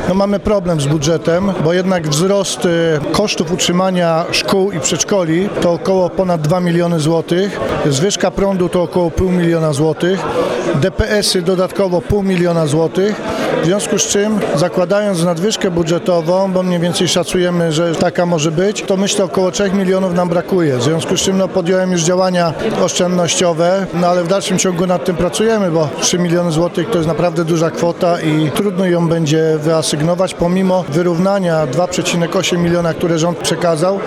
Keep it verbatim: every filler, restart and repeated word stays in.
No mamy problem z budżetem, bo jednak wzrost y, kosztów utrzymania szkół i przedszkoli to około ponad dwa miliony złotych, zwyżka prądu to około pół miliona złotych, D P S-y dodatkowo pół miliona złotych, w związku z czym zakładając nadwyżkę budżetową, bo mniej więcej szacujemy, że taka może być, to myślę około trzech milionów nam brakuje, w związku z czym no, podjąłem już działania oszczędnościowe, no ale w dalszym ciągu nad tym pracujemy, bo trzy miliony złotych to jest naprawdę duża kwota i trudno ją będzie wyasygnować, pomimo wyrównania dwa przecinek osiem miliona, które rząd przekazał,